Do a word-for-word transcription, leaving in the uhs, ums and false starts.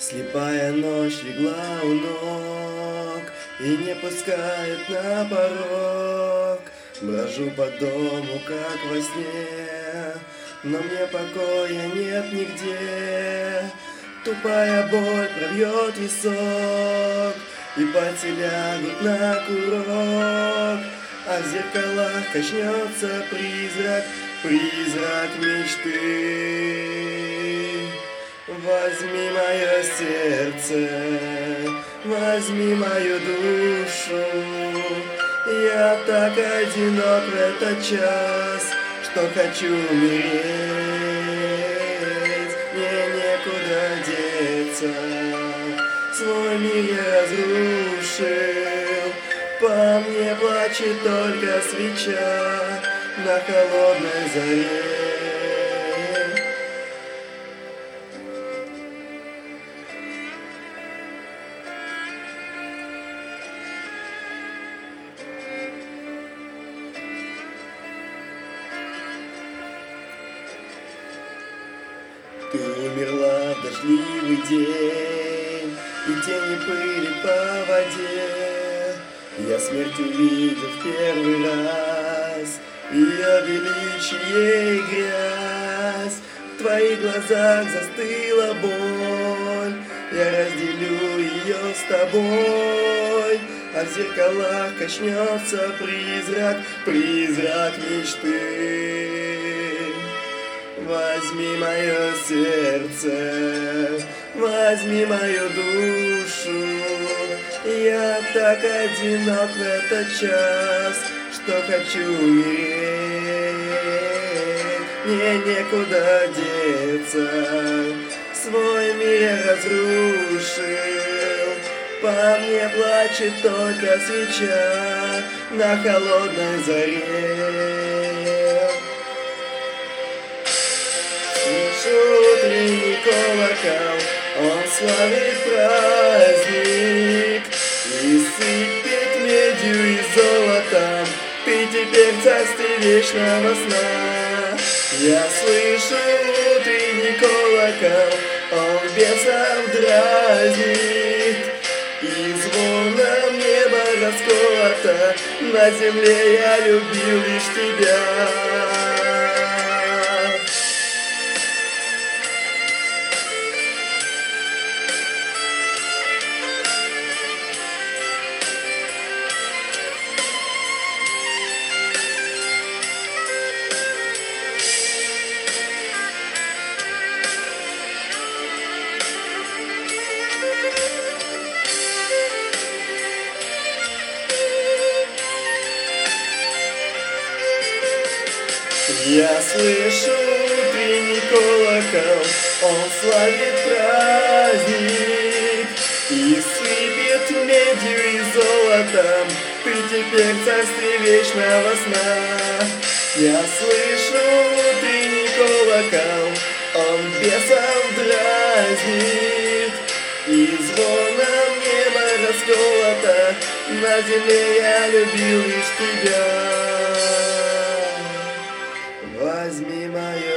Слепая ночь легла у ног и не пускает на порог. Брожу по дому, как во сне, но мне покоя нет нигде. Тупая боль пробьет висок, и пальцы лягут на курок, а в зеркалах качнется призрак, призрак мечты. Возьми мое сердце, возьми мою душу. Я так одинок в этот час, что хочу умереть. Мне некуда деться, свой мир я разрушил. По мне плачет только свеча на холодной заре. Ты умерла в дождливый день, и тени пыли по воде. Я смерть увидел в первый раз, ее величие и грязь. В твоих глазах застыла боль, я разделю ее с тобой, а в зеркалах качнется призрак, призрак мечты. Возьми мое сердце, возьми мою душу. Я так одинок в этот час, что хочу умереть. Мне некуда деться, свой мир я разрушил. По мне плачет только свеча на холодной заре. Утренний колокол, он славит праздник и сыпет медью и золотом. Ты теперь в царстве вечного сна. Я слышу утренний колокол, он бесов дразнит, и звоном небо расколото. На земле я любил лишь тебя. Я слышу утренний колокол, он славит праздник и сыпет медью и золотом. Ты теперь в царстве вечного сна. Я слышу утренний колокол, он бесов дразнит, и звоном небо расколото. На земле я любил лишь тебя. Возьми мое